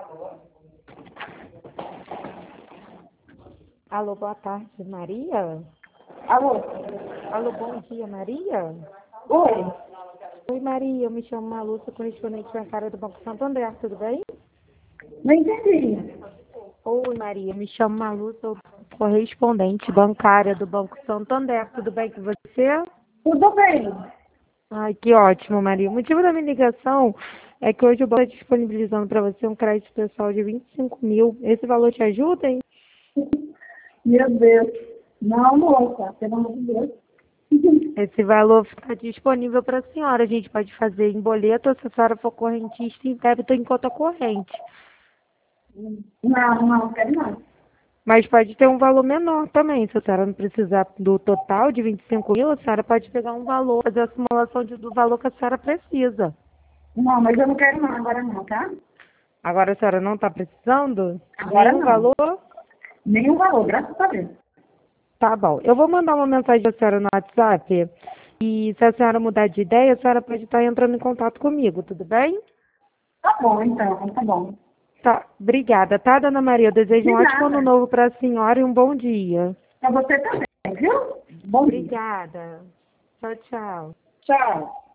Alô, boa tarde, Maria? Alô? Alô, bom dia, Maria? Oi? Oi, Maria, eu me chamo Malu, sou correspondente bancária do Banco Santander, tudo bem? Não entendi. Oi, Maria, me chamo Malu, sou correspondente bancária do Banco Santander, tudo bem com você? Tudo bem? Ai, que ótimo, Maria. O motivo da minha ligação é que hoje o banco está disponibilizando para você um crédito pessoal de 25 mil. Esse valor te ajuda, hein? Meu Deus. Não, moça, pelo amor de Deus. Esse valor fica disponível para a senhora. A gente pode fazer em boleto, se a senhora for correntista, em débito ou em conta corrente. Não, quero não. Mas pode ter um valor menor também. Se a senhora não precisar do total de 25 mil, a senhora pode pegar um valor, fazer a simulação do valor que a senhora precisa. Não, mas eu não quero não, agora não, tá? Agora a senhora não está precisando? Agora Nenhum não. valor? Nenhum valor, graças a Deus. Tá bom. Eu vou mandar uma mensagem para a senhora no WhatsApp. E se a senhora mudar de ideia, a senhora pode estar entrando em contato comigo, tudo bem? Tá bom, então, tá bom. Tá. Obrigada, tá, dona Maria? Eu desejo De um ótimo ano nada. novo para a senhora e um bom dia. Pra você também, viu? Bom dia. Obrigada. Tchau, tchau. Tchau.